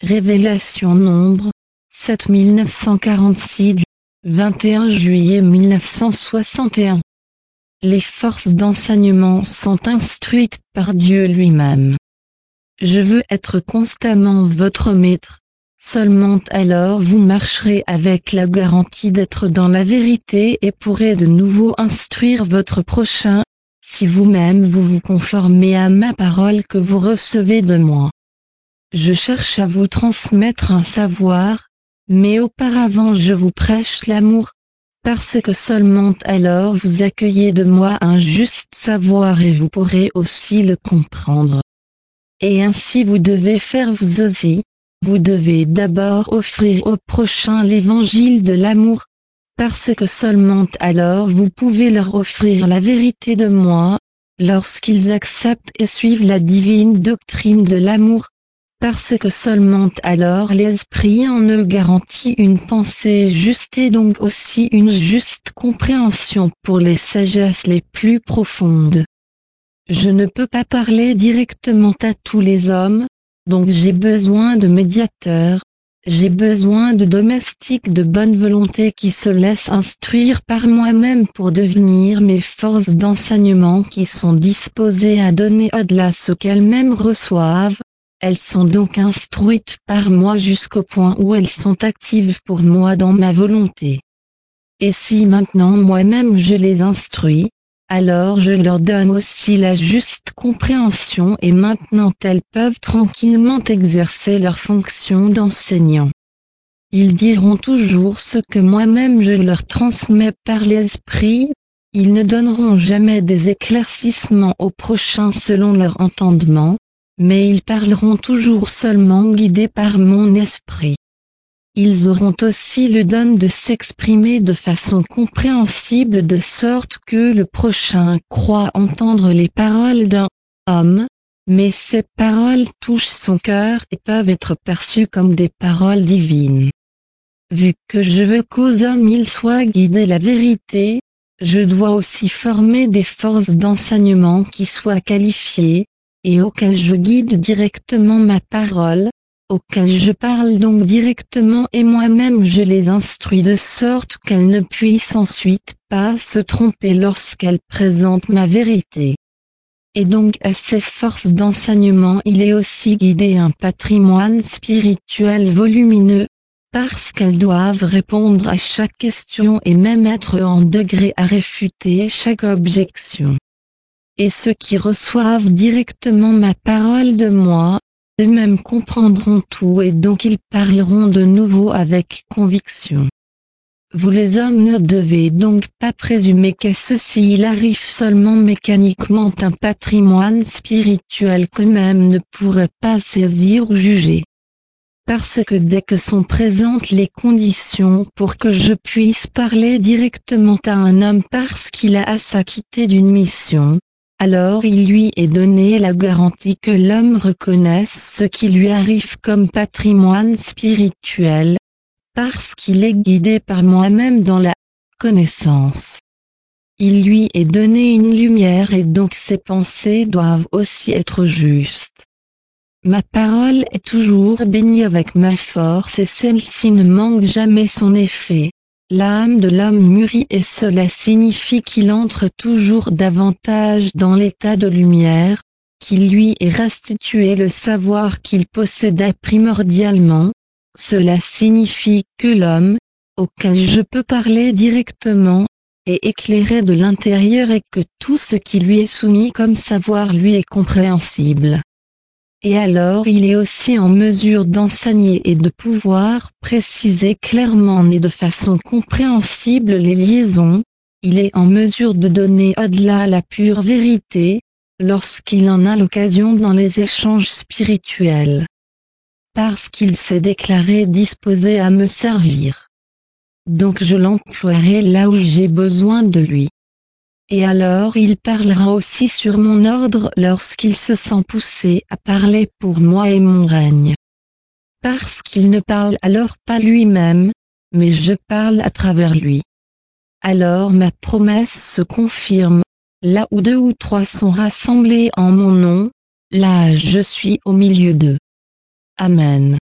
Révélation Nombre 7946 du 21 juillet 1961. Les forces d'enseignement sont instruites par Dieu lui-même. Je veux être constamment votre maître. Seulement alors vous marcherez avec la garantie d'être dans la vérité et pourrez de nouveau instruire votre prochain, si vous-même vous vous conformez à ma parole que vous recevez de moi. Je cherche à vous transmettre un savoir, mais auparavant je vous prêche l'amour, parce que seulement alors vous accueillez de moi un juste savoir et vous pourrez aussi le comprendre. Et ainsi vous devez faire vous aussi. Vous devez d'abord offrir au prochain l'évangile de l'amour, parce que seulement alors vous pouvez leur offrir la vérité de moi, lorsqu'ils acceptent et suivent la divine doctrine de l'amour, parce que seulement alors l'esprit en eux garantit une pensée juste et donc aussi une juste compréhension pour les sagesses les plus profondes. Je ne peux pas parler directement à tous les hommes, donc j'ai besoin de médiateurs, j'ai besoin de domestiques de bonne volonté qui se laissent instruire par moi-même pour devenir mes forces d'enseignement qui sont disposées à donner au-delà ce qu'elles-mêmes reçoivent. Elles sont donc instruites par moi jusqu'au point où elles sont actives pour moi dans ma volonté. Et si maintenant moi-même je les instruis, alors je leur donne aussi la juste compréhension et maintenant elles peuvent tranquillement exercer leur fonction d'enseignant. Ils diront toujours ce que moi-même je leur transmets par l'esprit, ils ne donneront jamais des éclaircissements aux prochains selon leur entendement, mais ils parleront toujours seulement guidés par mon esprit. Ils auront aussi le don de s'exprimer de façon compréhensible de sorte que le prochain croit entendre les paroles d'un homme, mais ces paroles touchent son cœur et peuvent être perçues comme des paroles divines. Vu que je veux qu'aux hommes ils soient guidés la vérité, je dois aussi former des forces d'enseignement qui soient qualifiées, et auxquelles je guide directement ma parole, auxquelles je parle donc directement et moi-même je les instruis de sorte qu'elles ne puissent ensuite pas se tromper lorsqu'elles présentent ma vérité. Et donc à ces forces d'enseignement il est aussi guidé un patrimoine spirituel volumineux, parce qu'elles doivent répondre à chaque question et même être en degré à réfuter chaque objection. Et ceux qui reçoivent directement ma parole de moi, eux-mêmes comprendront tout et donc ils parleront de nouveau avec conviction. Vous les hommes ne devez donc pas présumer qu'à ceci il arrive seulement mécaniquement un patrimoine spirituel qu'eux-mêmes ne pourraient pas saisir ou juger. Parce que dès que sont présentes les conditions pour que je puisse parler directement à un homme parce qu'il a à s'acquitter d'une mission, alors il lui est donné la garantie que l'homme reconnaisse ce qui lui arrive comme patrimoine spirituel, parce qu'il est guidé par moi-même dans la connaissance. Il lui est donné une lumière et donc ses pensées doivent aussi être justes. Ma parole est toujours bénie avec ma force et celle-ci ne manque jamais son effet. L'âme de l'homme mûrit et cela signifie qu'il entre toujours davantage dans l'état de lumière, qu'il lui est restitué le savoir qu'il possédait primordialement. Cela signifie que l'homme, auquel je peux parler directement, est éclairé de l'intérieur et que tout ce qui lui est soumis comme savoir lui est compréhensible. Et alors il est aussi en mesure d'enseigner et de pouvoir préciser clairement et de façon compréhensible les liaisons, il est en mesure de donner au-delà la pure vérité, lorsqu'il en a l'occasion dans les échanges spirituels. Parce qu'il s'est déclaré disposé à me servir. Donc je l'emploierai là où j'ai besoin de lui. Et alors il parlera aussi sur mon ordre lorsqu'il se sent poussé à parler pour moi et mon règne. Parce qu'il ne parle alors pas lui-même, mais je parle à travers lui. Alors ma promesse se confirme, là où 2 ou 3 sont rassemblés en mon nom, là je suis au milieu d'eux. Amen.